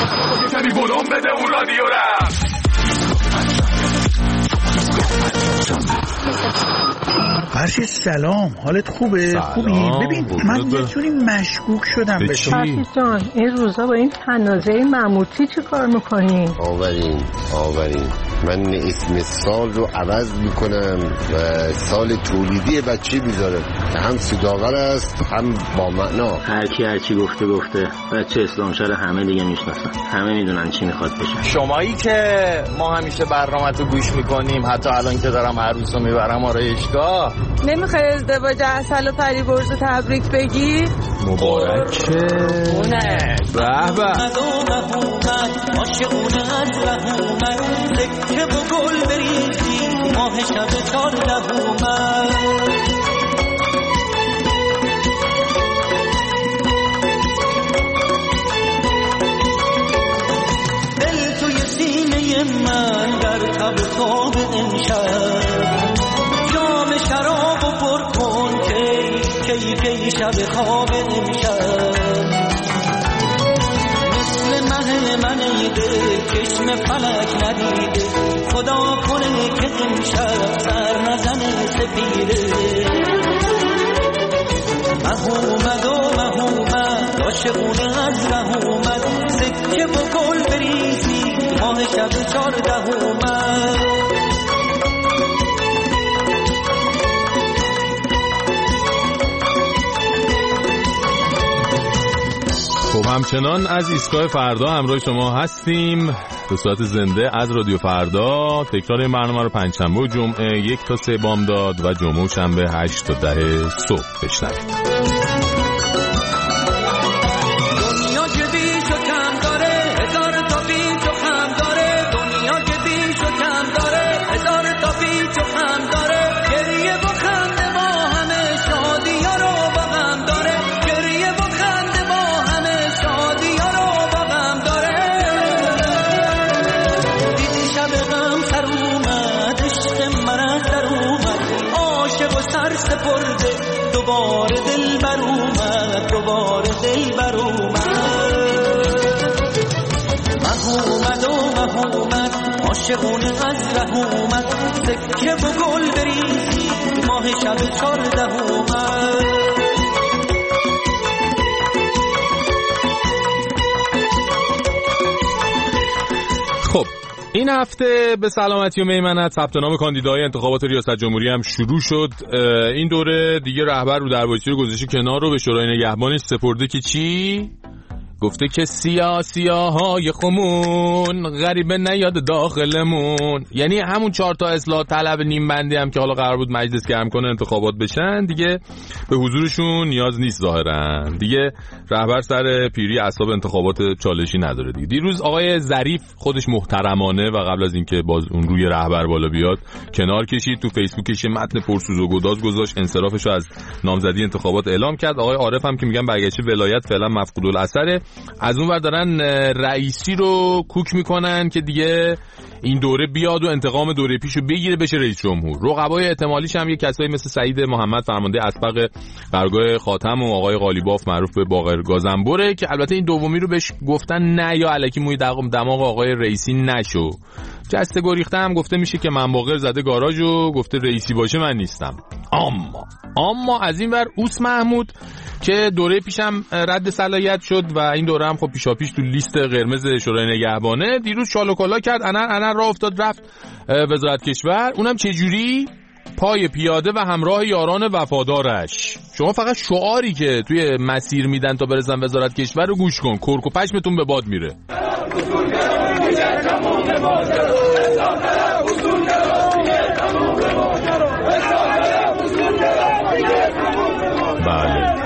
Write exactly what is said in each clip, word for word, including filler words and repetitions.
کمی بودم بده اون رادیو رفت. فرشی سلام، حالت خوبه؟ سلام. خوبی؟ ببین من یه جوری مشکوک شدم به تو. فرشی جان این روزا با این تنازع مموتی چی کار میکنین؟ آورین آورین من اسم سال رو عوض میکنم و سال تولیدی بچه میذارم که هم سوداور است هم با معنا. هر کی هر چی گفته گفته. بچه اسلامشهر همه دیگه میشناسن، همه میدونن چی میخواد بشه. شمایی که ما همیشه برنامه‌تو گوش میکنیم، حتی الان که دارم عروسو میبرم آرایشگاه، نمیخوای ازدواج عسل و پری برز و تبریک بگی؟ مبارکه اونه به به. عاشقونه از رحومت سکه و گل بریزی ماه شب چهاردهومت. دل توی سینه من در تب خواب امشب جام شراب و پر کن کی کی کی شب خواب امشب. مثل مه من ایده چشم فلک ندیده خدا کنه که امشب سر نزنه سپیده. مهومد و مهومد عاشقونه از رحومت سکه و گل بریزی ماه شب چهاردهومت. خب همچنان از ایستگاه فردا همراه شما هستیم به صورت زنده از رادیو فردا. تکرار این برنامه رو پنجشنبه و جمعه یک تا سه بامداد و جمعه و شنبه هشت تا ده صبح بشنوید. دوباره دل بر اومد دوباره دل بر اومد. مهومد و مهومد عاشقونه از رحومت سکه و گل بریزی ماه شب چهاردهومت. خب این هفته به سلامتی و میمنت ثبت نام کاندیدای انتخابات ریاست جمهوری هم شروع شد. این دوره دیگه رهبر رو دروایشی رو گذاشته کنار رو به شورای نگهبانش سپرده که چی؟ گفته که سیاسیاهای خمون غریبه نیاد داخلمون. یعنی همون چهار تا اصلاح طلب نیم بندی هم که حالا قرار بود مجلس گرم کنه انتخابات بشن دیگه به حضورشون نیاز نیست ظاهرا. دیگه رهبر سر پیری اعصاب انتخابات چالشی نداره دیگه. دیروز آقای ظریف خودش محترمانه و قبل از اینکه باز اون روی رهبر بالا بیاد کنار کشید، تو فیسبوکش متن پرسوز و گداز گذاشت، انصرافش رو از نامزدی انتخابات اعلام کرد. آقای عارف هم که میگن برگشت ولایت فعلا مفقود الاثره. از اون ور دارن رئیسی رو کوک میکنن که دیگه این دوره بیاد و انتقام دوره پیشو بگیره بشه رئیس جمهور. رقبای احتمالیش هم یه کسایی مثل سعید محمد فرمانده اسبق قرگاه خاتم و آقای قالیباف معروف به باقر گازنبره که البته این دومی رو بهش گفتن نه یا الکی موی دماغ آقای رئیسی نشو. جسته گریخته هم گفته میشه که من باقر زده گاراژ و گفته رئیسی باشه من نیستم. اما اما از این ور اوس محمود که دوره پیشم رد صلاحیت شد و این دوره هم خب پیشاپیش تو لیست قرمز شورای نگهبانه، دیروز شال و کلا کرد، انر انر راه افتاد رفت وزارت کشور. اونم چه جوری؟ پای پیاده و همراه یاران وفادارش. شما فقط شعاری که توی مسیر میدن تا برسن وزارت کشور رو گوش کن، کرک و پشمتون به باد میره. بله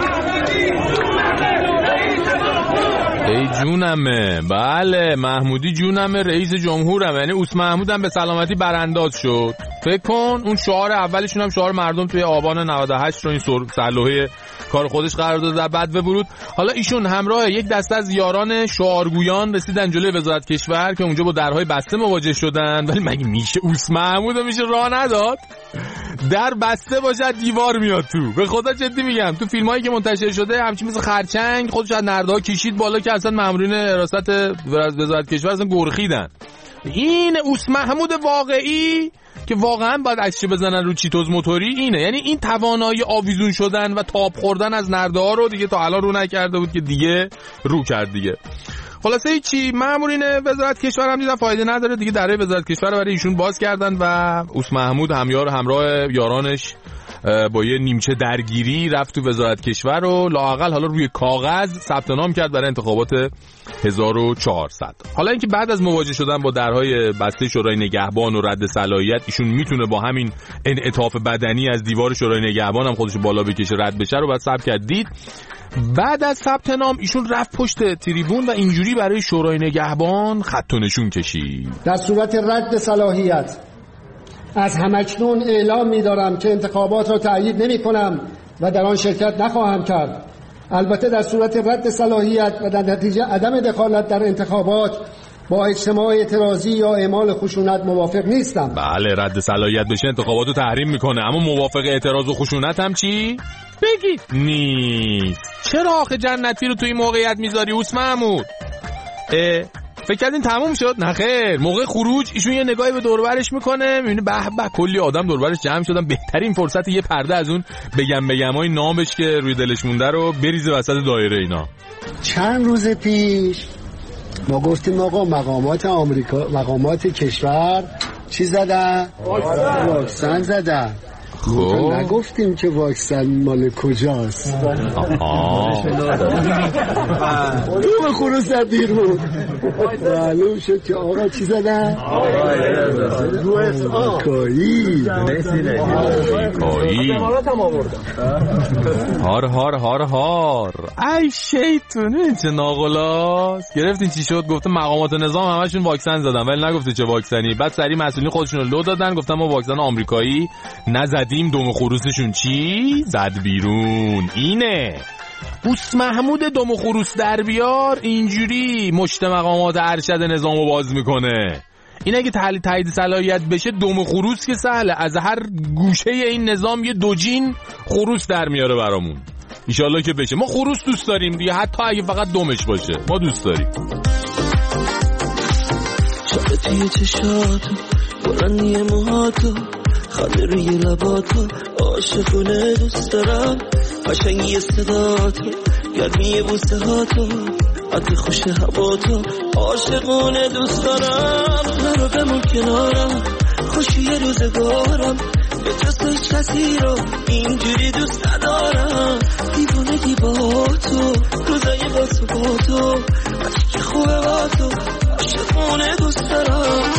ای جونمه، بله محمودی جونمه، رئیس جمهورم، یعنی اوس محمود هم به سلامتی برانداز شد. فکر کن اون شعار اولشون هم شعار مردم توی آبان نود و هشت رو این سرلوحه کار خودش قرار داده در بعد ورود. حالا ایشون همراه یک دسته از یاران شعارگویان رسیدن جلوی وزارت کشور که اونجا با درهای بسته مواجه شدن. ولی مگه میشه اوس محمودو میشه راه نداد؟ در بسته باشه دیوار میاد تو. به خدا جدی میگم تو فیلمایی که منتشر شده همچین مثل خرچنگ خودش از نرده‌ها کشید بالا که اصلا مامورین حراست وزارت کشور اصلا گرخیدن. این اوس محمود واقعی که واقعا باید عکسش بزنن رو چیتوز موتوری اینه. یعنی این توانایی آویزون شدن و تاب خوردن از نرده‌ها رو دیگه تا الان رو نکرده بود که دیگه رو کرد دیگه. خلاصه هیچی، مامورین وزارت کشور هم دیدن فایده نداره دیگه، درهای وزارت کشور رو برای ایشون باز کردن و اوس محمود همیار همراه یارانش با یه نیمچه درگیری رفت تو وزارت کشور و لااقل حالا روی کاغذ ثبت نام کرد برای انتخابات هزار و چهارصد. حالا اینکه بعد از مواجه شدن با درهای بسته شورای نگهبان و رد صلاحیت ایشون میتونه با همین انعطاف بدنی از دیوار شورای نگهبان هم خودش بالا بکشه رد بشه رو بعد ثبت کرد دید. بعد از ثبت نام ایشون رفت پشت تریبون و اینجوری برای شورای نگهبان خط و نشون کشید. در صورت رد صلاحیت از همکنون اعلام می‌دارم که انتخابات را تأیید نمی‌کنم و در آن شرکت نخواهم کرد. البته در صورت رد صلاحیت و در نتیجه عدم دخالت در انتخابات با اجتماع اعتراضی یا اعمال خشونت موافق نیستم. بله رد صلاحیت بشه انتخاباتو تحریم میکنه، اما موافق اعتراض و خشونت هم چی؟ بگید نیست. چرا آخه جنتی رو تو این موقعیت میذاری اوس محمود؟ فکر کردین تموم شد؟ نه خیر، موقع خروج ایشون یه نگاهی به دور و برش میکنه، میبینه به به کلی آدم دور و برش جمع شدن، بهترین فرصت یه پرده از اون بگم بگمای نامش که روی دلش مونده رو بریزه وسط دایره اینا. چند روز پیش ما گفتیم آقا مقامات آمریکا مقامات کشور چی زدن؟ واکسن زدن. خب نگفتیم که واکسن مال کجاست. آها تو خروس در دیر بود معلوم شد که آقا چی زدن؟ آمریکایی آمریکایی هار هار هار هار. ای شیطونه چه ناقلاست. گرفتین چی شد؟ گفته مقامات نظام همشون واکسن زدن ولی نگفته چه واکسنی. بعد سری مسئولین خودشون رو لو دادن گفتن ما واکسن آمریکایی نزدیم. دوم خروسشون چی؟ زد بیرون. اینه اوس محمود دوم خروس در بیار اینجوری مشت مقامات ارشد نظامو باز میکنه. این اگه تحلیل تایید صلاحیت بشه دوم خروس که سهله، از هر گوشه این نظام یه دوجین خروس در میاره برامون. انشالله که بشه. ما خروس دوست داریم دیگه، حتی اگه فقط دومش باشه ما دوست داریم. شبتی چشاتو برندی موهاتو خنده روی لباتو عاشقونه دوست دارم، قشنگی صداتو گرمی بوسه هاتو عطر خوش هواتو عاشقونه دوست دارم. نرو بمون کنارم خوشی روزگارم، به جز تو هیچ کسی رو اینجوری دوست ندارم. دیوونگی با تو روزای با تو با تو عشق خوبه با تو عاشقونه دوست دارم.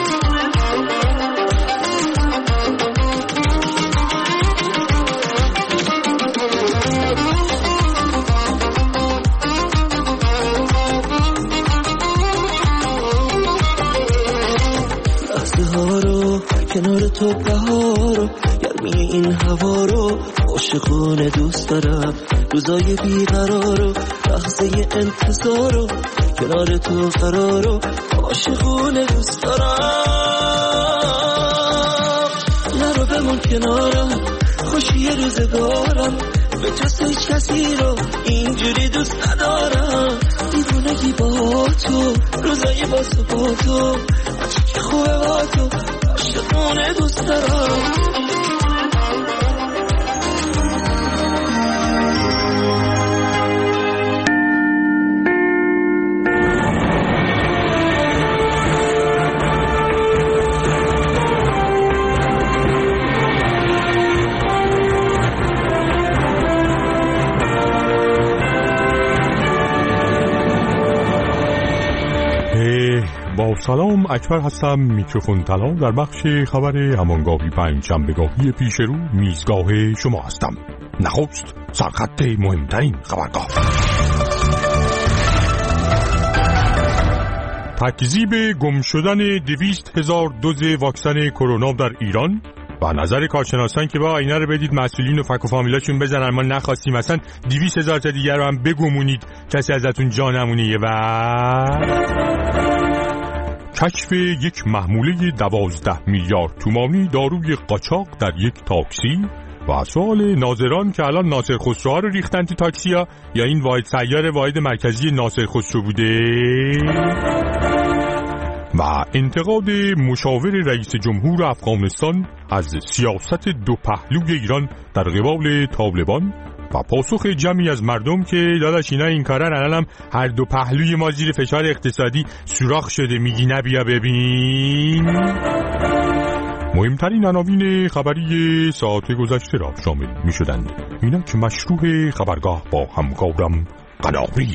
کنار تو بهارو گرمی این هوا رو عاشقونه دوست دارم. روزای بیقرارو لحظه انتظارو کنار تو قرارو عاشقونه دوست دارم. نرو بمون کنارم خوشی روزگارم، به جز هیچ کسی رو اینجوری دوست ندارم. دیوونگی با تو روزای با تو با تو عشق خوبه با تو عاشقونه دوست دارم. با سلام اکبر هستم، میکروفون طلا در بخش خبر همانگاهی پنج شنبه‌گاهی پیش رو میزگاه شما هستم. نخست سرخط مهمترین خبرگاه. تکذیب گم شدن دویست هزار دوز واکسن کرونا در ایران و نظر کارشناسان که با اینا رو بدید مسئولین و فک و فامیلاشون بزنن، ما نخواستیم مثلا دویست هزار تا دیگر رو هم بگمونید کسی ازتون جا نمونه. و کشف یک محموله دوازده میلیارد تومانی داروی قاچاق در یک تاکسی و سوال ناظران که الان ناصر خسرو رو ریختن تو تاکسی ها یا این واحد سیار واحد مرکزی ناصر خسرو بوده. و انتقاد مشاور رئیس جمهور افغانستان از سیاست دو پهلوی ایران در قبال طالبان و پاسخ جمعی از مردم که داداش اینا این کارن الانم هر دو پهلوی ما زیر فشار اقتصادی سوراخ شده، میگی نبیا ببین. مهمترین عناوین خبری ساعت گذشته را شامل می شدند. اینا که مشروع خبرگاه با همکارم قناری.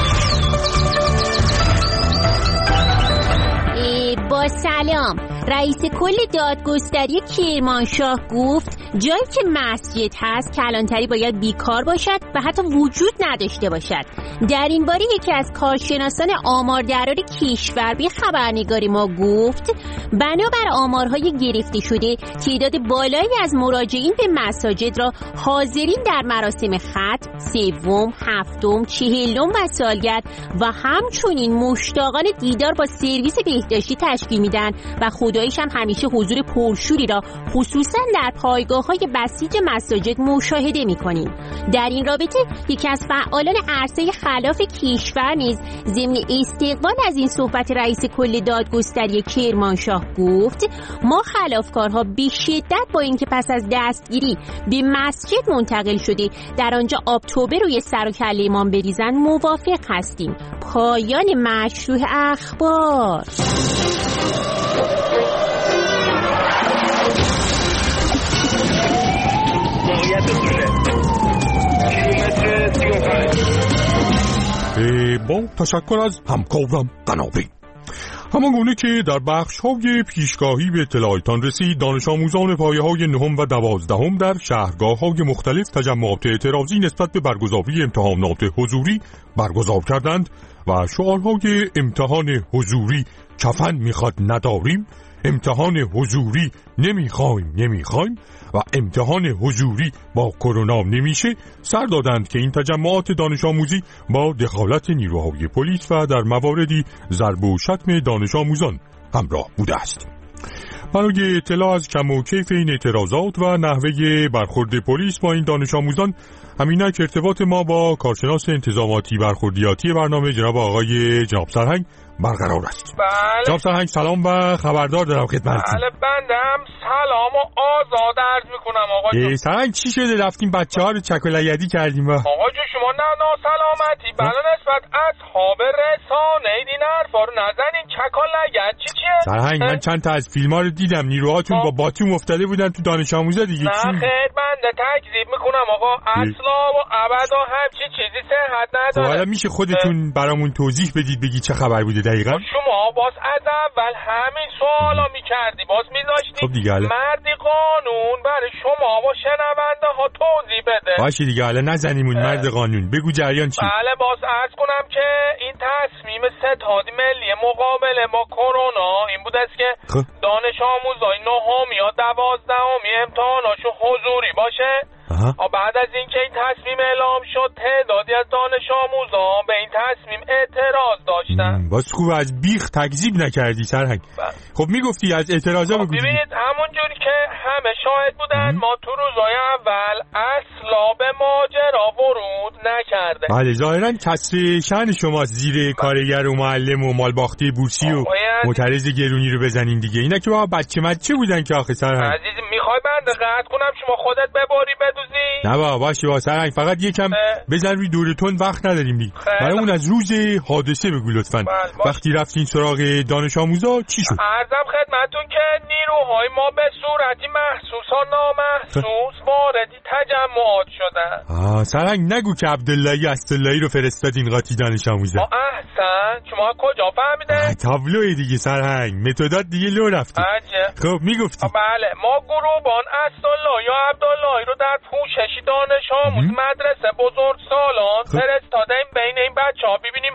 با سلام. رئیس کل دادگستری کرمانشاه گفت جایی که مسجد هست کلانتری باید بیکار باشد و حتی وجود نداشته باشد. در این باره یکی از کارشناسان آمار درار کشور به خبرنگاری ما گفت بنابر آمارهای گرفته شده تعداد بالایی از مراجعین به مساجد را حاضرین در مراسم ختم، سوم، هفتم، چهلم و سالگرد و همچنین مشتاقان دیدار با سرویس بهداشتی تشکیل میدن و خداییش هم همیشه حضور پرشوری را خصوصا در پایگاه‌های بسیج مساجد مشاهده می‌کنیم. در این رابطه یکی از فعالان عرصه خلاف کشور نیز ضمن استقبال از این صحبت رئیس کل دادگستری کرمانشاه گفت ما خلافکارها به شدت با اینکه پس از دستگیری به مسجد منتقل شده در آنجا آب توبه روی سر و کله امام بریزن موافق هستیم. پایان مشروع اخبار. با تشکر از همکارم قناری. همان گونه که در بخش های پیشگاهی به اطلاعتان رسید، دانش آموزان پایه های نهم و دوازدهم در شهرگاه های مختلف تجمعات اعتراضی نسبت به برگزاری امتحانات حضوری برگزار کردند و شعارهای امتحان حضوری کفن میخواد نداریم، امتحان حضوری نمیخوایم نمیخوایم و امتحان حضوری با کرونا نمیشه سر دادند که این تجمعات دانش آموزی با دخالت نیروهای پلیس و در مواردی ضرب و شتم دانش آموزان همراه بوده است. برای اطلاع از کم و کیف این اعتراضات و نحوه برخورد پلیس با این دانش آموزان همینک ارتباط ما با کارشناس انتظاماتی برخوردیاتی برنامه جناب آقای جناب سرهنگ برقرار است. بله. جناب سرهنگ سلام و خبردار دارم خدمتتون. بله بندم سلام و آزاد عرض میکنم آقا جون. سرهنگ چی شده رفتیم بچه ها رو چک و لیدی کردیم و آقا جون شما نه ناسلامتی بله نسبت اصحاب رسانه این حرفا رو نزنین چک و لگد چی چیه؟ سرهنگ من چند تا از فیلم ها رو دیدم نیروهاتون با باتوم افتاده بودن تو دانش آموزا دیگه. نه خیر بنده تکذیب میکنم آقا اصلا و ابدا همچی چیزی صحت نداره. حالا میشه خودتون برامون توضیح بدید بگید چه خبر بوده دقیقاً؟ شما باز از اول همین سوالا میکردی باز میذاشتی خب دیگه مردی قانون برای شما و شنونده ها توضیح بده. باشه دیگه حالا نزنیمون مرد قانون بگو جریان چی؟ بله باز عرض کنم که این تصمیم ستاد ملی مقابله با کرونا این بود است که خب. دانش آموزای نهم یا دوازدهمی امتحاناشو حضوری باشه. آها. بعد از اینکه این تصمیم اعلام شد تعدادی از دانش آموزان به این تصمیم اعتراض داشتن. باز خوب از بیخ تکذیب نکردی سرهنگ. خب میگفتی از اعتراضا خب بگو. ببینید همونجوری که همه شاهد بودن ما تو روزهای اول اصلا به ماجرا ورود نکرده. بله ظاهرا کسر شأن شما زیر کارگر و معلم و مالباخته بورسی و معترض گرونی رو بزنین دیگه. اینا که با بچه مچه بودن که آخه سرهنگ. عزیز میخوای بنده قطع کنم شما خودت بباری بدوزی؟ نه با باشه با سرهنگ فقط یکم بزن روی دورتون وقت نداریم دیگه. برای اون از روز حادثه بگو لطفاً. وقتی رفتین سراغ دانش آموزا چی شد؟ عرضم خدمتتون که نیروهای ما به صورتی محسوس و نامحسوس واردی تجمعات شدن. آه سرهنگ نگو که عبداللهی اسداللهی رو فرستادین قاطی دانش آموزا. احسن شما کجا فهمیدین؟ تابلوی دیگه سرهنگ متدات دیگه لو رفته. خب میگفتی بله ما گروبان اسدالله یا عبداللهی رو در پوششی دانش آموز مدرسه بزرگسالان فرستادیم بین این بچه‌ها ببینیم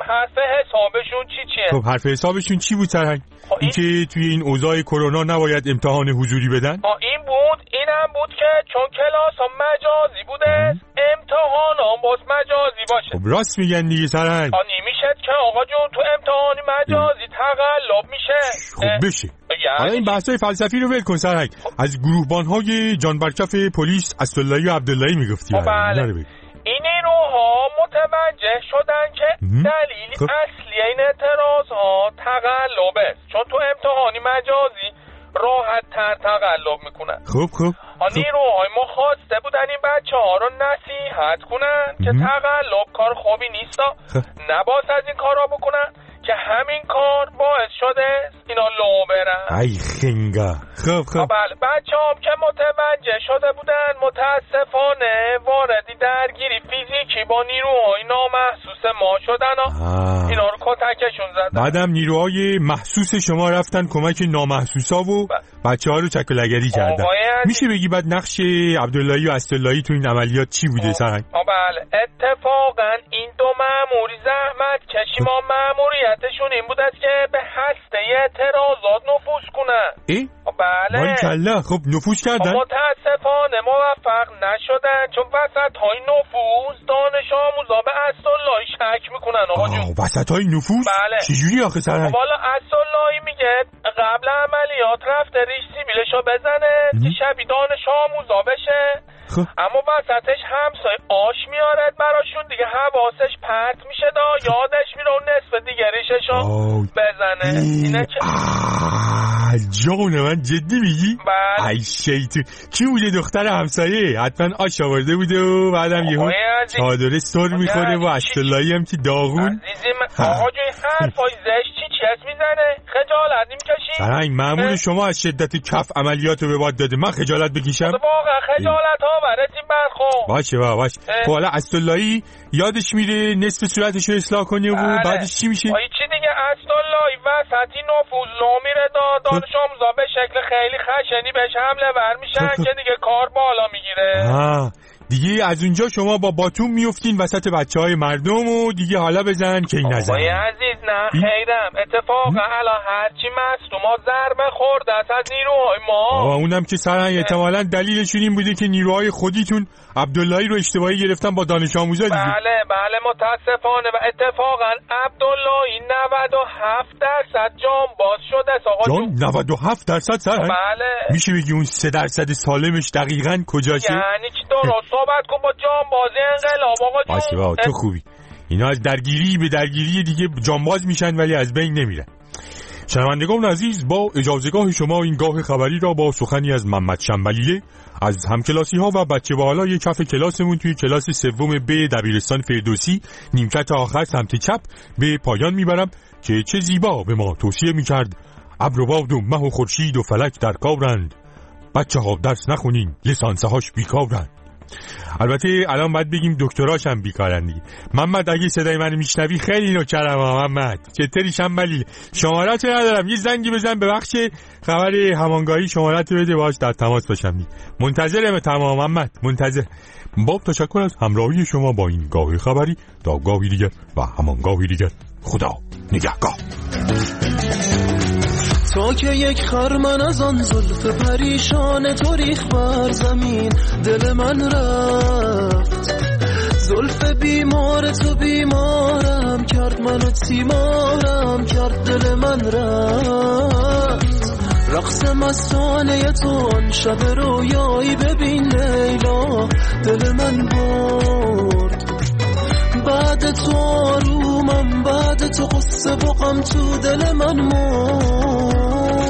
حرف حسابشون چی چیه؟ خب حرف حسابشون چی بود سرهنگ؟ خب این که توی این اوضاع کرونا نباید امتحان حضوری بدن؟ خب این بود، اینم بود که چون کلاس ها مجازی بوده امتحان هم باز مجازی باشه. خب راست میگن دیگه سرهنگ. خب نمیشه که آقا جون تو امتحانی مجازی تقلب میشه. خب بشه. حالا این بحثای فلسفی رو ول کن سرهنگ. از گروهبان‌های جان برکف پلیس اسداللهی و عبداللهی میگفتی. خب بله. این نیروها متوجه شدن که دلیل خب. اصلی این اعتراض ها تقلب است، چون تو امتحانی مجازی راحت تر تقلب میکنن. خب خب نیروهای ما خواسته بودن این بچه ها رو نصیحت کنن که تقلب کار خوبی نیست، نباید از این کارا بکنن که همین کار باعث شده اینا لو برن. ای خنگا. خب خب بله بچه هم که متوجه شده بودن متاسفانه واردی درگیری فیزیکی با نیروهای نامحسوس ما شدن و اینا رو کتکشون زدن. بعدم نیروهای محسوس شما رفتن کمک نامحسوسا و بچه ها رو چکلگری کردن. میشه بگی بعد نقش عبداللهی و اسداللهی تو این عملیات چی بوده سرهنگ؟ بله اتفاقا این دو مأموری زحمت کشی ما مأموریتشون این بود است که به هسته اعتراضات نفوذ کنن. ای؟ بله باریکلا. خب نفوذ کردن؟ متاسفانه موفق نشدن، چون وسط های نفوذ دانش آموزا به اسداللهی شک میکنن. آقا جون وسط های نفوذ؟ بله. چجوری آخه سرهنگ؟ والا اسداللهی میگه قبل عملیات رفته ریش سیبیلشو بزنه که شبیه دانش آموزا بشه. خب. اما وسطش همسای آش میارد براشون دیگه حواسش پرت میشه دا یادش میره اون نصف دیگه ریششو بزنه. اینه چه جان من جدی میگی؟ بله. ای شیطون کی بوده دختر همسایه؟ حتما آش آورده بوده و بعدم یهو چادره سر میخوره و اسداللهی هم که داغون. عزیزم آقا جوی حرفای زشت چی چیز میزنه؟ خجالت نمیکشی؟ سرهنگ مأمور شما از شدت کف عملیاتو به باد داده، من خجالت بکشم؟ واقعا خجالت ها برسیم برخون. باشه با باشه. خب حالا اسداللهی یادش میره نصف صورتشو اصلاح کنه و بله. بعدش چی میشه؟ آی چی دیگه اسداللهی وسطی نفوذ لو میره دا دانش آموزا به شکل خیلی خشنی بهش حمله ور میشن که دیگه کار بالا میگیره. آه دیگه از اونجا شما با باتوم میافتین وسط بچهای مردم و دیگه حالا بزن که این نزن. آقای عزیز نه خیرم اتفاقا الان هرچی مصدوما ضربه خورده است از نیروهای ما. آقا اونم که سرهنگ احتمالاً دلیلشون این بوده که نیروهای خودیتون عبداللهی رو اشتباهی گرفتن با دانش آموزا دیگه. بله بله متاسفانه و اتفاقا عبداللهی نود و هفت درصد جانباز شده است. آقا جان نود و هفت درصد سرهنگ؟ بله. میشه بگی اون سه درصد سالمش دقیقاً کجاشه؟ یعنی چی درست صحبت کن با جانبازی انقلاب آقا جون. باشه بابا تو خوبی. اینا از درگیری به درگیری دیگه جانباز میشن ولی از بین نمیرن. شنوندگان عزیز با اجازهگاه شما این گاه خبری را با سخنی از محمد شنبلیه از همکلاسی ها و بچه بالای کف کلاسمون توی کلاس سوم ب دبیرستان فردوسی نیمکت آخر سمت چپ به پایان میبرم که چه زیبا به ما توصیه میکرد ابر و باد و مه و خورشید و فلک در کارند، بچه ها درس نخونین لیسانسه هاش بیکارند. البته الان باید بگیم دکتراش هم بیکارن دیگه. محمد اگه صدای من میشنوی خیلی نوکرم محمد. چطوری شنبلی؟ شماره‌تو ندارم، یه زنگی بزن به بخش خبر همانگاهی شماره‌تو بده باهاش در تماس باشم دیگه. منتظرم تمام محمد، منتظر. با تشکر از همراهی شما با این گاه خبری. تا گاهی دیگر و همانگاهی دیگر، خدا نگهدار. تا که یک خرمن از آن زلف پریشان تو ریخ بر زمین دل من رفت، زلف بیمار تو بیمارم کرد منو تیمارم کرد دل من رفت، رقص مستانه تو آن شب رویایی ببین لیلا دل من برد، بعد تو آرومم بعد تو قصه و غم تو دل من مرد،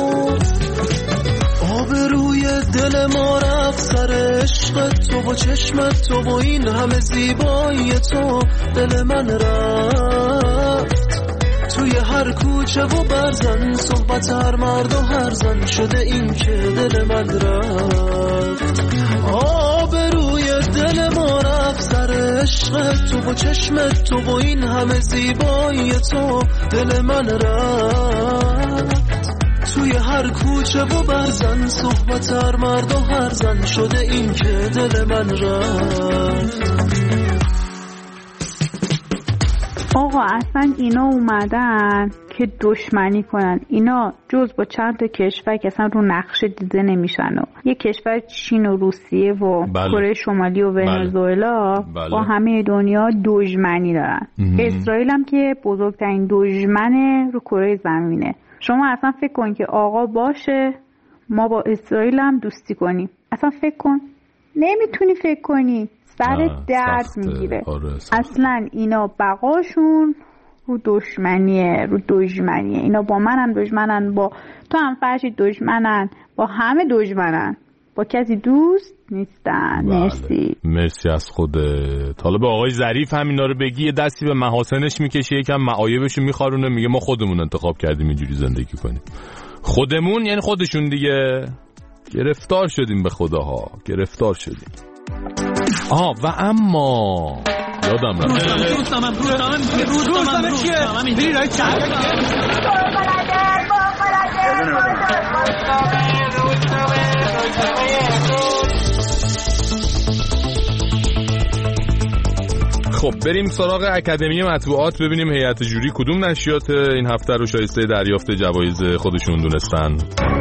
آب روی دل ما رفت سر عشقت تو و چشمت تو و این همه زیبایی تو دل من رفت، توی هر کوچه و برزن صحبت هر مرد و هر زن شده این که دل من رفت، آب روی دل ما رفت سر عشقت تو و چشمت تو و این همه زیبایی تو دل من رفت، توی هر کوچه و برزن صحبت هر مرد و هر زن شده این که دل من رفت. آقا اصلا اینا اومدن که دشمنی کنن. اینا جز با چند تا کشور که اصلا رو نقشه دیده نمیشن و یه کشور چین و روسیه و بله. کره شمالی و ونزوئلا بله. بله. با همه دنیا دشمنی دارن. اسرائیل هم که بزرگترین دشمن رو کره زمینه. شما اصلا فکر کن که آقا باشه ما با اسرائیل هم دوستی کنیم. اصلا فکر کن نمیتونی فکر کنی، سر درد میگیره. اصلا اینا بقاشون رو دشمنیه، رو دشمنیه. اینا با منم دشمنن، با تو هم فرشید دشمنن، با همه دشمنن، با کسی دوست نیستن. بله. مرسی مرسی از خودت. حالا به آقای ظریف هم اینا رو بگی، یه دستی به محاسنش میکشه، یکم معایبشو میخارونه، میگه ما خودمون انتخاب کردیم اینجوری زندگی کنیم. خودمون یعنی خودشون دیگه. گرفتار شدیم به خداها، گرفتار شدیم. آه و اما یادم رفت روزنامه روزنامه روزنامه چیه؟ بری رای چند خب بریم سراغ اکادمی مطبوعات، ببینیم هیئت جوری کدوم نشریات این هفته رو شایسته دریافت جوایز خودشون دونستن.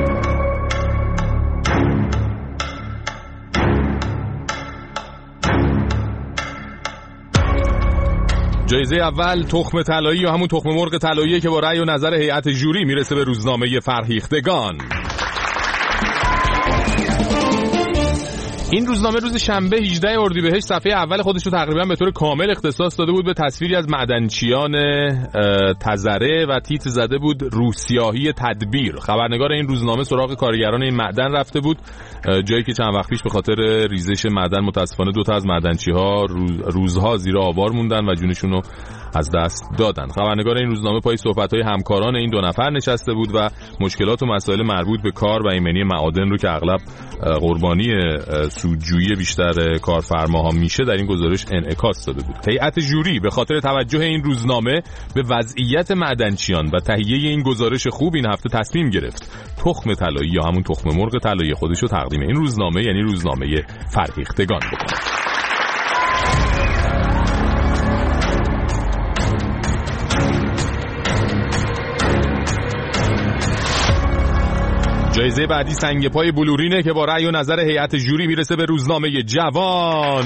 جایزه اول تخم طلایی یا همون تخم مرغ طلایی که با رأی و نظر هیئت جوری میرسه به روزنامه فرهیختگان. این روزنامه روز شنبه هجدهم اردیبهشت صفحه اول خودش رو تقریبا به طور کامل اختصاص داده بود به تصویری از معدنچیان تزره و تیتر زده بود روسیاهی تدبیر. خبرنگار این روزنامه سراغ کارگران این معدن رفته بود، جایی که چند وقت پیش به خاطر ریزش معدن متاسفانه دو تا از معدنچی‌ها روز روزها زیر آوار موندن و جونشون رو از دست دادن. خبرنگار این روزنامه پای صحبت‌های همکاران این دو نفر نشسته بود و مشکلات و مسائل مربوط به کار و ایمنی معادن رو که اغلب قربانی سودجویی بیشتر کارفرماها میشه در این گزارش انعکاس داده بود. هیئت جوری به خاطر توجه این روزنامه به وضعیت معدنچیان و تهیه این گزارش خوب این هفته تصمیم گرفت تخم طلایی یا همون تخم مرغ طلایی خودش رو تقدیم این روزنامه یعنی روزنامه فرهیختگان بکنه. جایزه بعدی سنگ پای بلورینه که با رأی و نظر هیئت جوری میرسه به روزنامه جوان.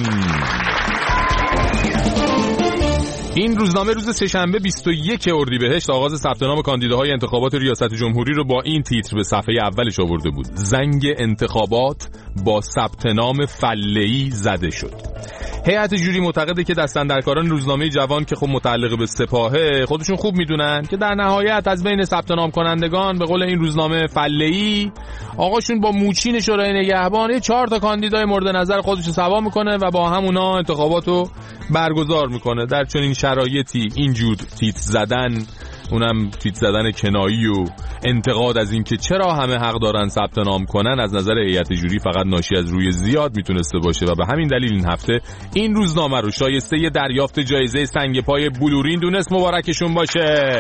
این روزنامه روز سه‌شنبه بیست و یک اردیبهشت آغاز ثبت نام کاندیداهای انتخابات ریاست جمهوری رو با این تیتر به صفحه اولش آورده بود: زنگ انتخابات با ثبت نام فله‌ای زده شد. هیئت جوری معتقده که دستاندرکاران روزنامه جوان که خب متعلق به سپاهه خودشون خوب میدونن که در نهایت از بین ثبت نام کنندگان به قول این روزنامه فله‌ای آقاشون با موچین شورای نگهبان یه چهار تا کاندیدای مورد نظر خودشو سوا میکنه و با همونا انتخاباتو برگزار میکنه. در چنین شرایطی اینجور تیتر زدن، اونم تیتر زدن کنایی و انتقاد از این که چرا همه حق دارن ثبت نام کنن از نظر هیئت جوری فقط ناشی از روی زیاد میتونسته باشه و به همین دلیل این هفته این روزنامه رو شایسته ی دریافت جایزه سنگ پای بلورین دونست. مبارکشون باشه.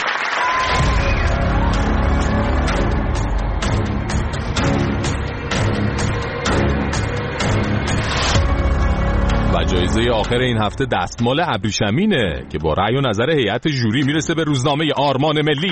و جایزه آخر این هفته دستمال ابریشمینه که با رأی و نظر هیئت جوری میرسه به روزنامه آرمان ملی.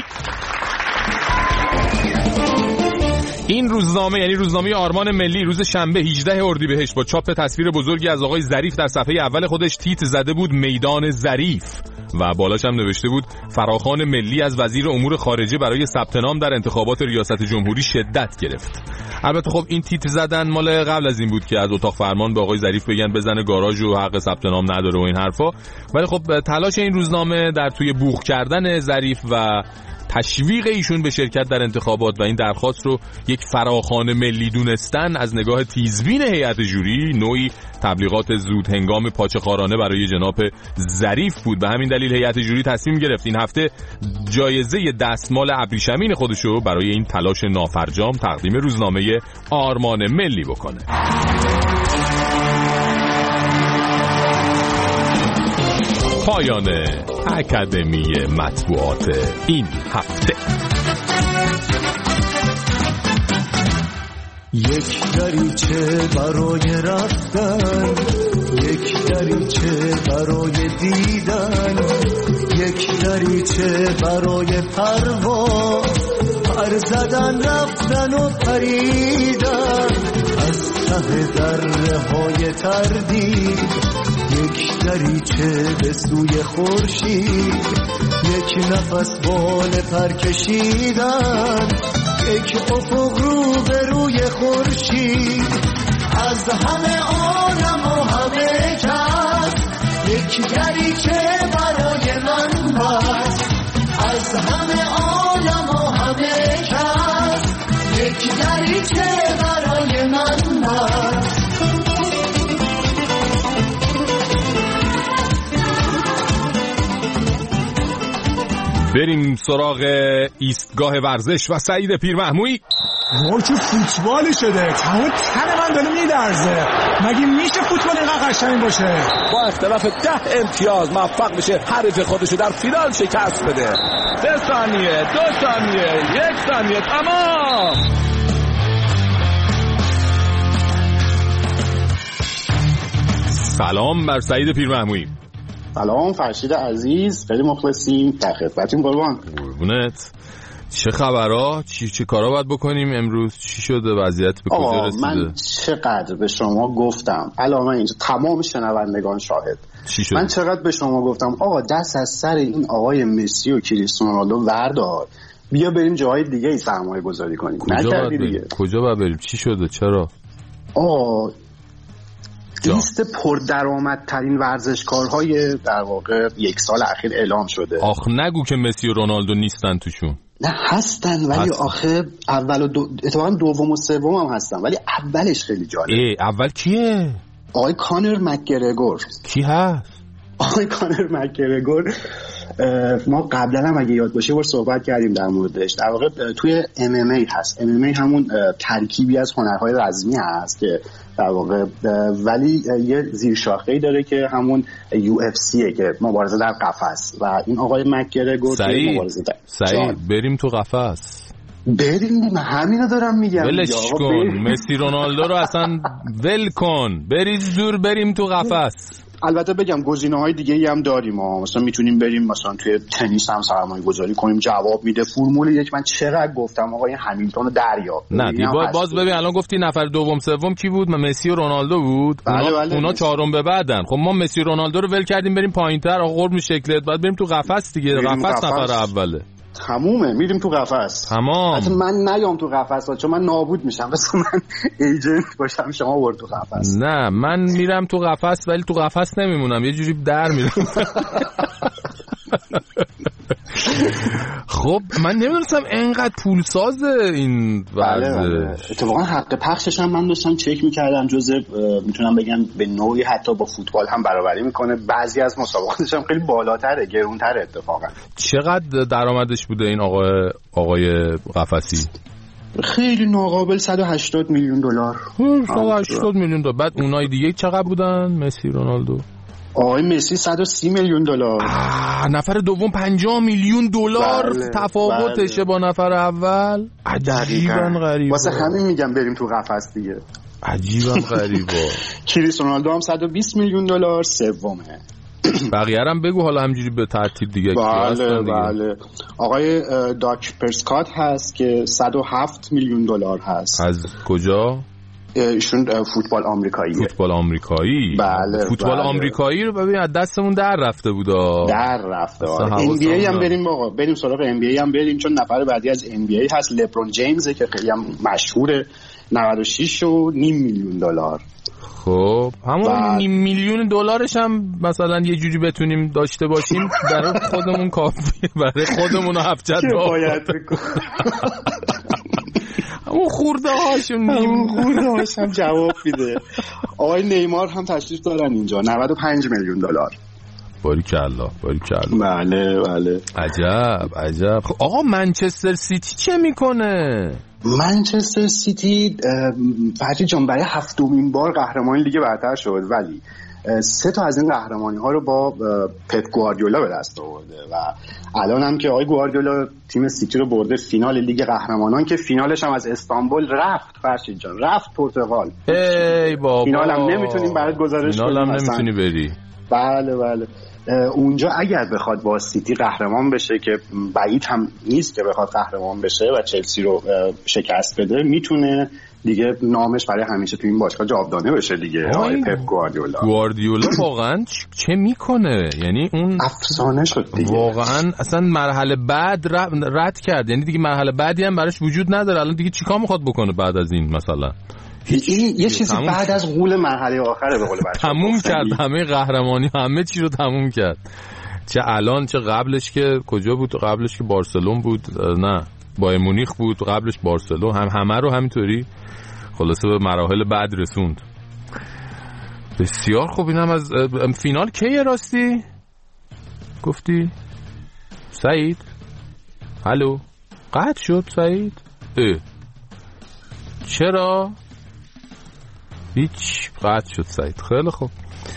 این روزنامه یعنی روزنامه آرمان ملی روز شنبه هجدهم اردیبهشت با چاپ تصویر بزرگی از آقای ظریف در صفحه اول خودش تیتر زده بود میدان ظریف و بالاش هم نوشته بود فراخوان ملی از وزیر امور خارجه برای ثبت نام در انتخابات ریاست جمهوری شدت گرفت. البته خب این تیتر زدن مال قبل از این بود که از اتاق فرمان به آقای ظریف بگن بزنه گاراژ و حق ثبت نام نداره و این حرفا، ولی خب تلاش این روزنامه در توی بوق کردن ظریف و تشویق ایشون به شرکت در انتخابات و این درخواست رو یک فراخوان ملی دونستن از نگاه تیزبین هیئت جوری نوعی تبلیغات زود هنگام پاچه‌خوارانه برای جناب ظریف بود. به همین دلیل هیئت جوری تصمیم گرفت این هفته جایزه دستمال ابریشمین خودشو برای این تلاش نافرجام تقدیم روزنامه آرمان ملی بکنه. پایان اکادمی مطبوعات این هفته. یک دریچه برای رفتن، یک دریچه برای دیدن، یک دریچه برای پرواز، پر زدن رفتن و پریدن از ته دره های تردید. یک دریچه به سوی خورشید، یک نفس بال پر کشیدن، یک افق رو به روی خورشید. از همه عالم و همه کس یک دریچه برای من بس. از همه عالم و همه کس یک دریچه برای من بس. بریم سراغ ایستگاه ورزش و سعید پیرمحمویی. ما که فوتبالی شده، تمام تن من داره میلرزه. مگه میشه فوتبال اینقدر قشنگ باشه؟ با اختلاف ده امتیاز موفق بشه حریف خودشو در فینال شکست بده. سه ثانیه، دو ثانیه، یک ثانیه، تمام. سلام بر سعید پیرمحمویی. سلام فرشید عزیز، خیلی مخلصیم، در خدمتتون قربان. قربونت. چه خبرها؟ چی چه کارا باید بکنیم امروز؟ چی شده؟ وضعیت به کجا رسیده؟ من چقدر به شما گفتم، علاوه اینجا تمام شنوندگان شاهد. چی شد؟ من چقدر به شما گفتم آقا دست از سر این آقای مسی و کریستیانو رونالدو وردار، بیا بریم جاهای دیگه ای سرمایه گذاری کنیم. نکردی دیگه. کجا باید بریم؟ چی شده؟ چرا؟ آقا لیست پردرآمدترین ورزشکارهای در واقع یک سال اخیر اعلام شده. آخ نگو که مسی و رونالدو نیستن توشون. نه هستن ولی هستن. آخه اول و دو... اتفاقا دوم و سوم هم هستن ولی اولش خیلی جالب. ای اول کیه؟ آقای کانر مکگرگور. کی هست؟ آقای کانر مکگرگور ما قبلا هم اگه یاد باشه بار صحبت کردیم در موردش. در واقع توی ام ام ای هست. ام ام ای همون ترکیبی از هنرهای رزمی هست که در واقع ولی یه زیر شاخه‌ای داره که همون یو اف سیه که مبارزه در قفس و این آقای مکگرگور که مبارزه در سعید بریم تو قفس. بریم من همینو دارم میگم. ولش کن مسی رونالدو رو اصلا ول کن، بریز دور بریم تو قفس. البته بگم گزینه‌های دیگه‌ای هم داریم ها. مثلا میتونیم بریم مثلا توی تنیس هم سرمایه گذاری کنیم، جواب میده. فرمول یک من چقدر گفتم آقا این همیلتون دریاب. نه دی باز, باز ببین الان گفتی نفر دوم سوم کی بود؟ مسی و رونالدو بود. بله اونا, بله اونا چهارم به بعدن. خب ما مسی و رونالدو رو ول کردیم بریم پایین‌تر. آقا قرب شکلت بعد بریم تو قفس دیگه. قفس نفر اوله. تمومه میریم تو قفس. تمام. حتی من نیام تو قفس چون من نابود میشم. مثلا من ایجنت باشم شما برو تو قفس. نه من میرم تو قفس ولی تو قفس نمیمونم، یه جوری در میرم. خب من نمیدونستم اینقدر پول سازه این ورزش. اتفاقا حق پخشش هم من داشتم چک میکردم، جزء میتونم بگم به نوعی حتی با فوتبال هم برابری میکنه. بعضی از مسابقاتش هم خیلی بالاتره، گرونتره اتفاقا. چقدر درآمدش بوده این آقای آقای قفسی؟ خیلی ناقابل صد و هشتاد میلیون دلار. صد و هشتاد میلیون دلار. بعد اونای دیگه چقدر بودن؟ مسی رونالدو آقای مسی صد و سی میلیون دلار. نفر دوم پنجاه میلیون دلار. بله، تفاوتشه بله. با نفر اول. عجیبا غریبه. واسه همین میگم بریم تو قفس دیگه. عجیبا غریبه. کریستیانو رونالدو هم صد و بیست میلیون دلار سومه. بقیه هم بگو حالا همجوری به ترتیب دیگه. بله بله. آقای داک پرسکات هست که صد و هفت میلیون دلار هست. از کجا؟ ایشون فوتبال آمریکایی. فوتبال آمریکایی. بله. فوتبال بله. آمریکایی رو ببین از دستمون در رفته بودا. در رفته. ام بی ای هم بریم آقا. بریم سراغ ام بی ای هم بریم چون نفر بعدی از ام بی ای هست لبرون جیمز که خیلی هم مشهوره. نود و شش و نیم میلیون دلار. خب همون بعد... نیم میلیون دلارش هم مثلا یه جوری بتونیم داشته باشیم برای خودمون کافیه، برای خودمون هفت جد باید بکنیم. همون خورده هاشون همون خورده هاشم جواب میده. آقای نیمار هم تشریف دارن اینجا نود و پنج میلیون دلار. باریکالله باریکالله. بله بله. عجب عجب. خب آقا منچستر سیتی چه میکنه؟ منچستر سیتی فرشید جان برای هفتمین بار قهرمان لیگ برتر شد ولی سه تا از این قهرمانی ها رو با پپ گواردیولا به دست آورده و الان هم که آقای گواردیولا تیم سیتی رو برده فینال لیگ قهرمانان که فینالش هم از استانبول رفت. فرشید جان رفت پرتغال. ای بابا فینال هم نمیتونیم برات گزارش کنیم. فینال هم نمیتونی بری. بله بله. اونجا اگر بخواد با سیتی قهرمان بشه که بعید هم نیست که بخواد قهرمان بشه و چلسی رو شکست بده، میتونه دیگه نامش برای همیشه تو این باشگاه جاودانه بشه دیگه. آقای پپ گواردیولا گواردیولا واقعا چه میکنه؟ یعنی اون افسانه شد دیگه، واقعا اصلا مرحله بعد رد کرد، یعنی دیگه مرحله بعدی هم براش وجود نداره. الان دیگه چیکار میخواد بکنه بعد از این؟ مثلا این یه چیزی بعد از غول مرحله آخره به قول بچه‌ها تموم کرد، همه قهرمانی همه چی رو تموم کرد. چه الان چه قبلش که کجا بود؟ قبلش که بارسلون بود، نه بایر مونیخ بود، قبلش بارسلون، هم همه رو همینطوری خلاصه به مراحل بعد رسوند. بسیار خوب. اینم از فینال کیه راستی؟ گفتی؟ سعید؟ هلو؟ قطع شد سعید؟ اه. چرا؟ هیچ، قطع شد سعید. خیلی خوب.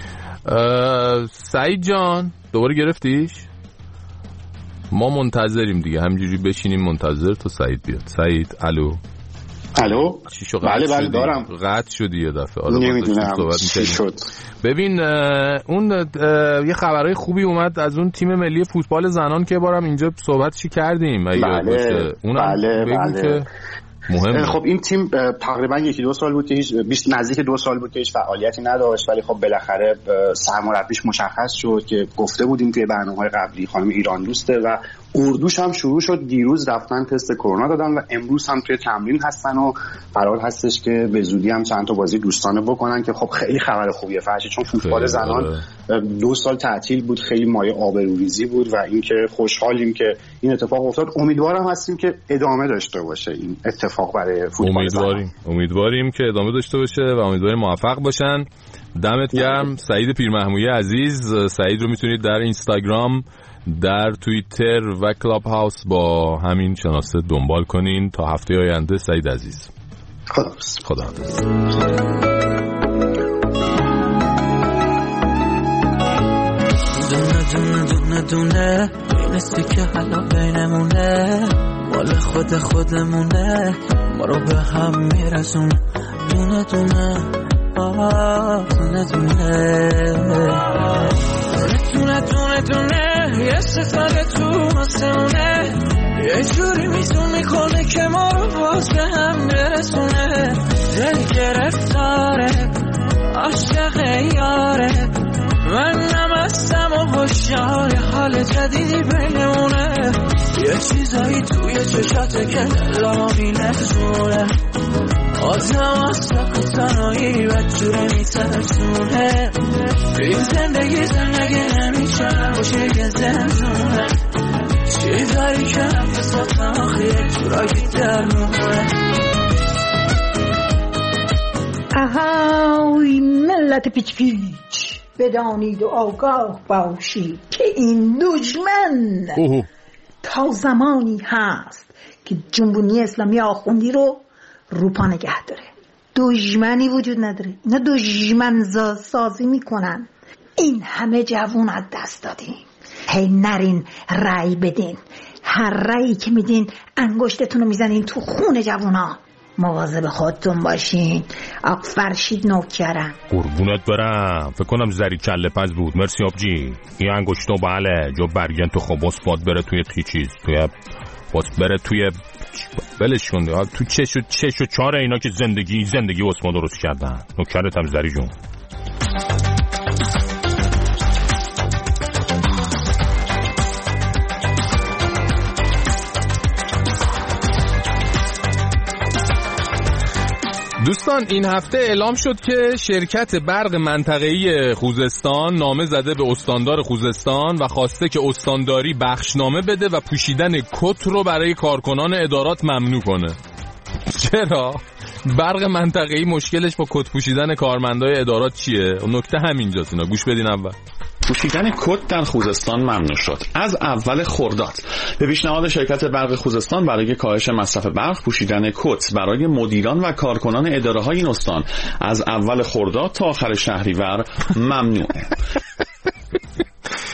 سعید جان دوباره گرفتیش؟ ما منتظریم دیگه، همینجوری بشینیم منتظر تا سعید بیاد. سعید الو الو بله بله دارم. قطع شدی یه دفعه. نمیدونم چی شد. ببین اون یه خبرهای خوبی اومد از اون تیم ملی فوتبال زنان که بارم اینجا صحبتشی کردیم. بله بله بله که مهمه. خب این تیم تقریبا یکی دو سال بود که هیچ بیست نزدیک دو سال بود که هیچ فعالیتی نداشت، ولی خب بالاخره سرمربیش مشخص شد که گفته بودیم توی برنامه‌های قبلی خانم ایران دوسته و اردوش هم شروع شد. دیروز رفتن تست کرونا دادن و امروز هم توی تمرین هستن و قرار هستش که به زودی هم چند تا بازی دوستانه بکنن که خب خیلی خبر خوبیه فرشی، چون فوتبال زنان دو سال تعطیل بود، خیلی مایه آبروریزی بود و اینکه خوشحالیم که این اتفاق افتاد. امیدوارم هستیم که ادامه داشته باشه این اتفاق برای فوتبال امیدواریم زنان. امیدواریم که ادامه داشته باشه و امیدواریم موفق باشن. دمت گرم سعید پیرمحمودی عزیز. سعید رو میتونید در اینستاگرام، در توییتر و کلاب هاوس با همین شناسه دنبال کنین. تا هفته آینده سعید عزیز. خداحافظ. خداحافظ. دونه دونه دونه دونه اینستی که حالا بینمونه، مال خود خودمونه، ما رو به هم میرسون. دونه دونه آه دونه دونه دونه دونه دونه یه ستاره تو آسمونه، یه جوری میتون میکنه که ما رو باز به هم برسونه. دل گرفتاره عاشق یاره، من نمستم و خوشحال حال جدیدی بینمونه. یه چیزایی توی چشاته که دلامو میلرزونه، آدم اصلا کتنایی بدجوره میترسونه. این زندگی زندگی نمیشه باشه یه زندونه، چی داری که نفساتم آخه یک جورایی درمونه. اهای ملت پیچ پیچ، بدانید و آگاه باشید که این دشمن تا زمانی هست که جمهوری اسلامی آخوندی رو روپا نگه داره. دشمنی وجود نداره، اینا دشمن سازی میکنن. این همه جوون از دست دادیم، هی نرین رأی بدین. هر رأیی که میدین انگشتتون رو میزنین تو خون جوونا. مواظب خودتون باشین. آق فرشید نوکرم. قربونت برم. فکر کنم زری کله پز بود. مرسی آبجی. این انگشتو بله جو برگن تو خب باد بره توی تی چیز توی باد بره توی بلش کنده تو چش و چش و چار اینا که زندگی زندگی اسما درست کردن. نوکرتم زری جون. دوستان این هفته اعلام شد که شرکت برق منطقه‌ای خوزستان نامه زده به استاندار خوزستان و خواسته که استانداری بخشنامه بده و پوشیدن کت رو برای کارکنان ادارات ممنوع کنه. چرا؟ برق منطقه‌ای مشکلش با کت پوشیدن کارمندای ادارات چیه؟ نکته همینجاست. اینا گوش بدین. اول پوشیدن کت در خوزستان ممنوع شد. از اول خرداد به پیشنهاد شرکت برق خوزستان برای کاهش مصرف برق، پوشیدن کت برای مدیران و کارکنان اداره‌های این استان از اول خرداد تا آخر شهریور ممنوعه.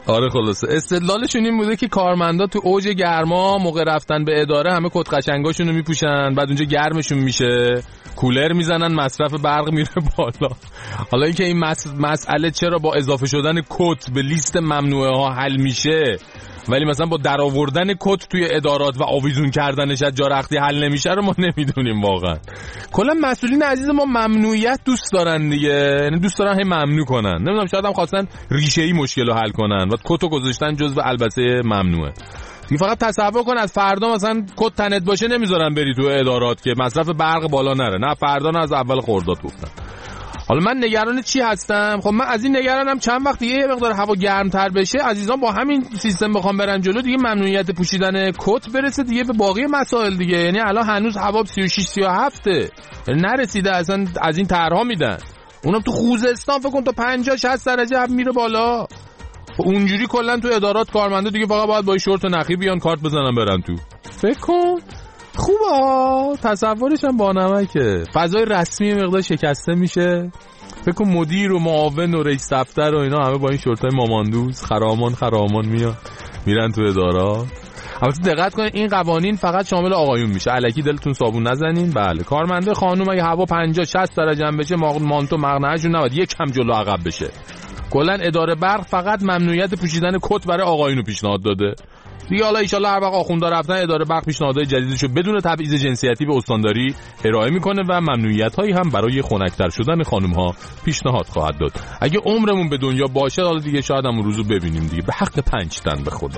آره خلاصه استدلالشون این بوده که کارمندا تو اوج گرما موقع رفتن به اداره همه کت قشنگاشونو میپوشن، بعد اونجا گرمشون میشه، کولر میزنن، مصرف برق میره بالا. حالا اینکه این مس... مسئله چرا با اضافه شدن کت به لیست ممنوعه ها حل میشه ولی مثلا با درآوردن کت توی ادارات و آویزون کردنش از جا رختی حل نمیشه رو ما نمیدونیم واقعا. کلا مسئولین عزیز ما ممنوعیت دوست دارن دیگه، یعنی دوست دارن هی ممنوع کنن. نمیدونم شاید هم خواستن ریشه‌ای مشکل رو حل کنن و کتو گذاشتن جزو البته ممنوعه. دیگه فقط تصور کن از فردا مثلا کت تنت باشه نمیذارن بری تو ادارات که مصرف برق بالا نره. نه فردا نه از اول خرداد گفتن. حالا من نگران چی هستم؟ خب من از این نگرانم چند وقت یه مقدار هوا گرمتر بشه عزیزان با همین سیستم بخوام برن جلو دیگه ممنوعیت پوشیدن کت برسه دیگه به باقی مسائل دیگه. یعنی الان هنوز هوا سی و شش سی و هفت یعنی نرسیده اصلا از این طرحا میدن. اونم تو خوزستان فکر کن تا پنجاه شصت درجه هم میره بالا. اونجوری کلا تو ادارات کارمنده دیگه فقط باید با شورت و نخی بیان کارت بزنن برن تو. فکر کن خوبه، تصورش هم با نمکه. فضای رسمی مقدار شکسته میشه. فکر کن مدیر و معاون و رئیس دفتر و اینا همه با این شورتای ماماندوز خرامان خرامان میان میرن تو ادارات. البته دقت کنین این قوانین فقط شامل آقایون میشه، الکی دلتون صابون نزنین. بله کارمنده خانم اگه هوا پنجاه شصت درجه هم بشه مانتو مقنعه‌شون نباید یک کم جلو عقب بشه. کلا اداره برق فقط ممنوعیت پوشیدن کت برای آقایونو پیشنهاد داده دیگه. حالا ان شاءالله هر وقت آخوندا رفتن اداره برق پیشنهادهای جدیدشو بدون تبعیض جنسیتی به استانداری ارائه میکنه و ممنوعیت‌هایی هم برای خنک‌تر شدن خانم‌ها پیشنهاد خواهد داد. اگه عمرمون به دنیا باشه حالا دیگه شاید هم روزو ببینیم دیگه. به حق پنج تن به خدا.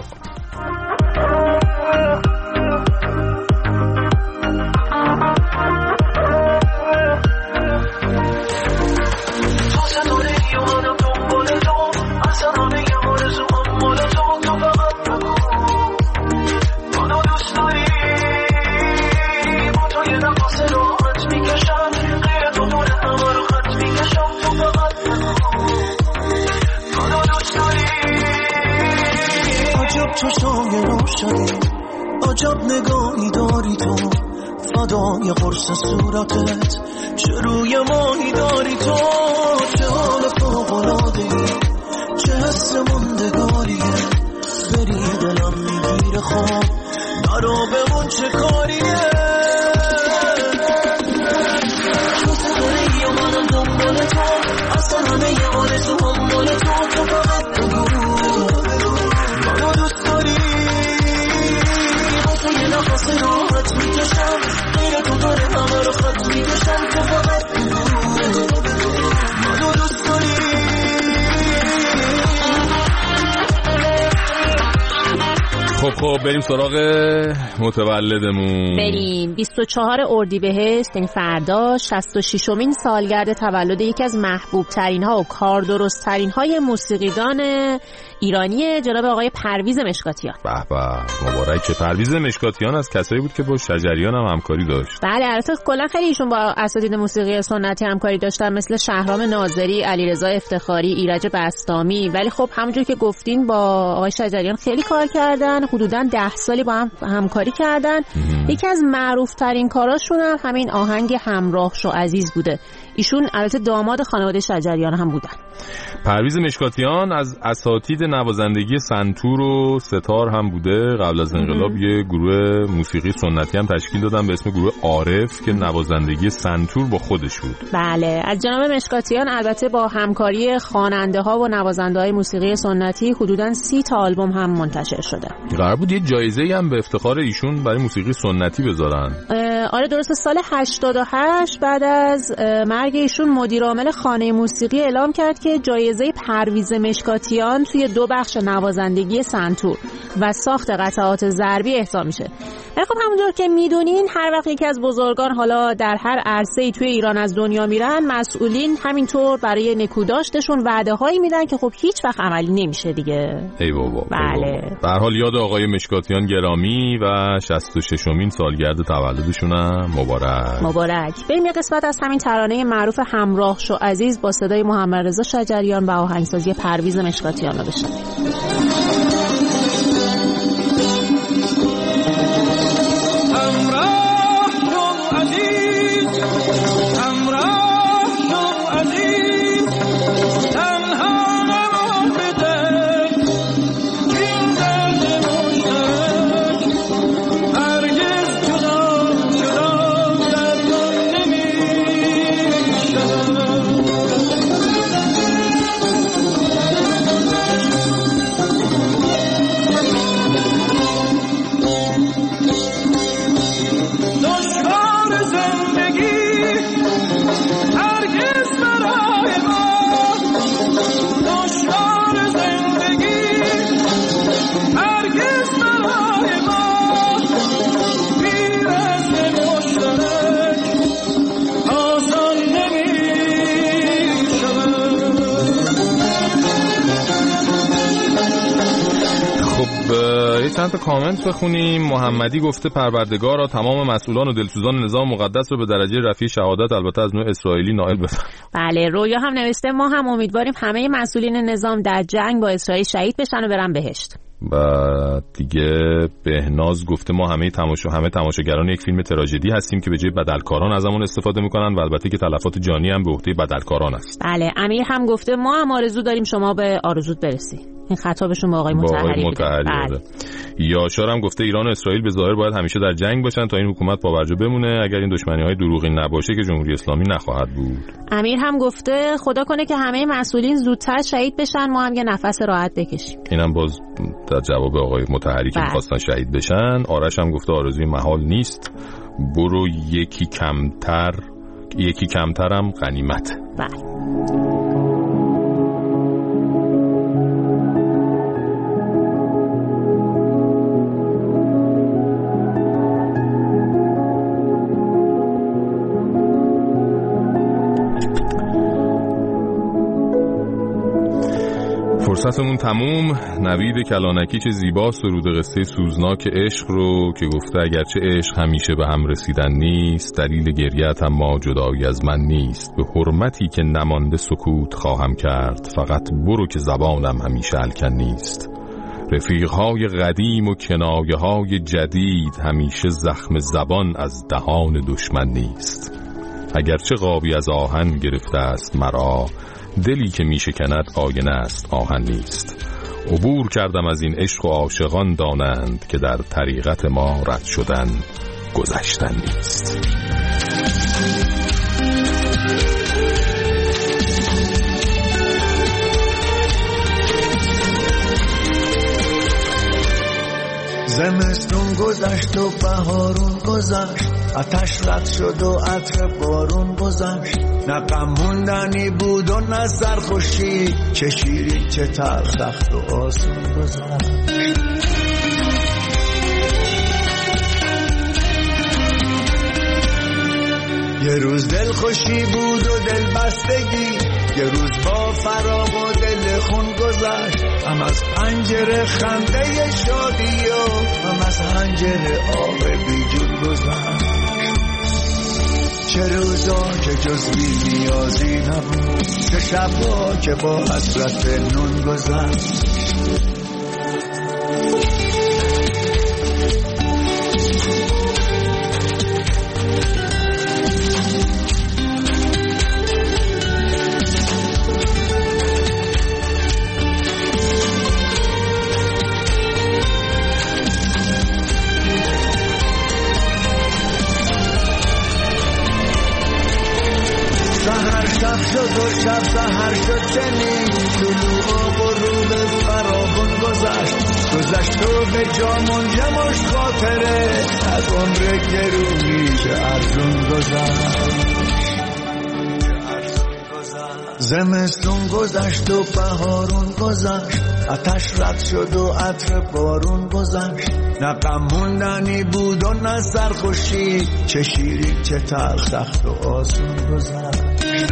چشای روشنی عجب نگاهی داری تو، فدای قرص صورتت چه روی ماهی داری تو، چه حال فوق‌العاده‌ای چه حس موندگاریه، بری دلم میگیره خواب نرو بمون چه کاریه، تو ستاره یا منم دنبال تو، اصلا همه ی آرزو هم مال تو، تو فقط بگو نفس راحت میکشم غیر تو داره همه رو خط میکشم، تو فقط منو دوست داری. خب خب بریم سراغ متولدمون. بریم. بیست و چهار اردیبهشت یعنی فردا شصت و ششمین سالگرد تولد یکی از محبوب ترین ها و کار درست ترین های موسیقیدان ایرانی جناب آقای پرویز مشکاتیان. به به مبارک. پرویز مشکاتیان از کسایی بود که با شجریان هم همکاری داشت. بله البته کلا خیلی ایشون با اساتید موسیقی سنتی همکاری داشتن مثل شهرام ناظری، علیرضا افتخاری، ایرج بسطامی، ولی خب همونجور که گفتین با آقای شجریان خیلی کار کردن، حدوداً ده سالی با هم همکاری کردن. یکی از معروف ترین کاراشون هم همین آهنگ همراه شو عزیز بوده. ایشون البته داماد خانواده شجریان هم بودن. پرویز مشکاتیان از اساتید نوازندگی سنتور و ستار هم بوده. قبل از انقلاب یه گروه موسیقی سنتی هم تشکیل دادن به اسم گروه عارف که نوازندگی سنتور با خودش بود. بله از جناب مشکاتیان البته با همکاری خواننده ها و نوازنده های موسیقی سنتی حدوداً سی تا آلبوم هم منتشر شده. قرار بود یه جایزه‌ای هم به افتخار ایشون برای موسیقی سنتی بذارن. آره درسته. سال هشتاد و هشت بعد از مرگ ایشون مدیر عامل خانه موسیقی اعلام کرد که جایزه پرویز مشکاتیان توی دو بخش نوازندگی سنتور و ساخت قطعات ضربی اهدا میشه. ولی خب همونطور که میدونین هر وقت یکی از بزرگان حالا در هر عرصه‌ای توی ایران از دنیا میرن، مسئولین همینطور برای نکوداشتشون وعده هایی میدن که خب هیچ وقت عملی نمیشه دیگه. ای بابا. بله. به هر حال یاد آقای مشکاتیان گرامی و شصت و ششمین سالگرد تولدشون هم مبارک. مبارک. بریم یه قسمت از همین ترانه معروف همراه شو عزیز با صدای محمد رضا شجریان و آهنگسازی پرویز مشکاتیان رو بشنویم. یه چند تا کامنت بخونیم. محمدی گفته پروردگارا تمام مسئولان و دلسوزان نظام مقدس رو به درجه رفیع شهادت البته از نوع اسرائیلی نائل بفرما. بله، رویا هم نوشته ما هم امیدواریم همه مسئولین نظام در جنگ با اسرائیل شهید بشن و برن بهشت. بعد دیگه بهناز گفته ما همه تماشا همه تماشاگران یک فیلم تراژدی هستیم که به جای بدلکاران ازمون استفاده میکنن و البته که تلفات جانی هم به عهده بدلکاران است. بله، امیر هم گفته ما هم آرزو داریم شما به آرزوت برسی. این خطابشون با آقای مطهری بوده. بله. یاشار هم گفته ایران و اسرائیل به ظاهر باید همیشه در جنگ باشن تا این حکومت پابرجا بمونه، اگر این دشمنی‌های دروغی نباشه که جمهوری اسلامی نخواهد بود. امیر هم گفته خدا کنه که همه مسئولین زودتر شهید بشن، ما هم یه نفس راحت بکشیم. اینم باز در جواب آقای مطهری که می‌خواستن شهید بشن. آرش هم گفته آرزوی محال نیست، برو یکی کمتر یکی کمترم غنیمت. بله. فرصتمون تموم. نوید کلانکی چه زیبا سرود قصه سوزناک عشق رو که گفته اگرچه عشق همیشه به هم رسیدن نیست، دلیل گریت اما جدایی از من نیست، به حرمتی که نمانده سکوت خواهم کرد، فقط برو که زبانم همیشه الکن نیست. رفیقهای قدیم و کنایه‌های جدید، همیشه زخم زبان از دهان دشمن نیست. اگرچه قابی از آهن گرفته است مرا، دلی که می شکند آینه است آهن نیست. عبور کردم از این عشق و عاشقان دانند که در طریقت ما رد شدن گذشتن نیست. زمستون گذشت و بهارون گذشت، آتش رد شد و عطر بارون گذشت، نه غم موندنی بود و نه سرخوشی، چه شیرین چه تلخ سخت و آسون گذشت. یه روز دل خوشی بود و دل بستگی، یه روز با فراق و دل خون گذشت، هم از پنجره خنده شادی و هم از حنجره آب بیجون گذشت. چه روزا که جز بی نیازی نبود، چه شبا که با حسرت نون گذشت. شب سحر شد چنین، طلوع و غروب فراغون گذشت، گذشت و به جا منجمش خاطره، از عمر گرونی که ارزون گذشت. زمستون گذشت و بهارون گذشت، آتش رد شد و عطر بارون گذشت، نه غم موندنی بود و نه سرخوشی، چه شیرین چه تلخ سخت و آسون گذشت.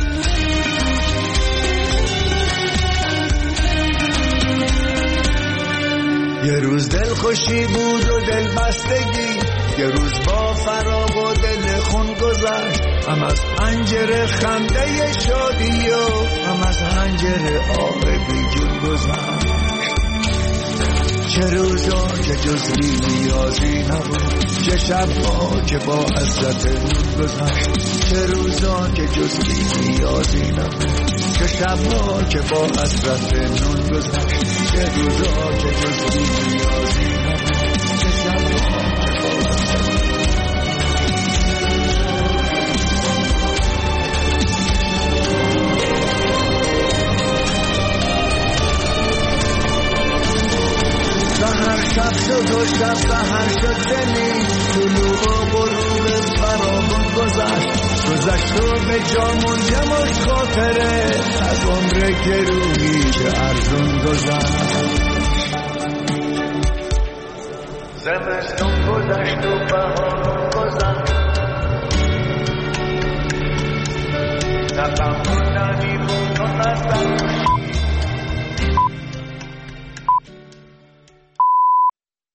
یه روز دل خوشی بود و دل بستگی، یه روز با فراق و دل خون گذشت، هم از پنجره خنده شادی و هم از حنجره آب بیجون گذشت. چه روزا که جز بی نیازی نبود، چه شبا که با حسرت نون گذشت. چه روزا که جز بی نیازی نبود، چه شبا که با حسرت نون گذشت. چه روزا که جز بی نیازی نبود، چه شبا که با حسرت سحر شب شد و شب سحر شد چنین، طلوع و غروب فراغون گذشت، گذشت و به جا منجمش خاطره، از عمر گرونی که ارزون گذشت. زمستون گذشت و بهارون گذشت، نه غم